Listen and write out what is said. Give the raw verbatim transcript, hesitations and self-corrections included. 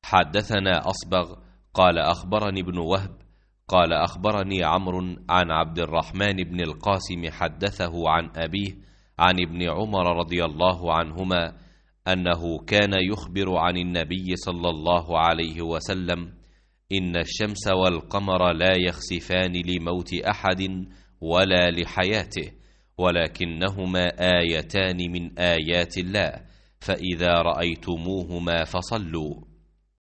حدثنا أصبغ قال أخبرني ابن وهب قال أخبرني عمرو عن عبد الرحمن بن القاسم حدثه عن أبيه عن ابن عمر رضي الله عنهما أنه كان يخبر عن النبي صلى الله عليه وسلم: إن الشمس والقمر لا يخسفان لموت أحد ولا لحياته، ولكنهما آيتان من آيات الله، فإذا رأيتموهما فصلوا.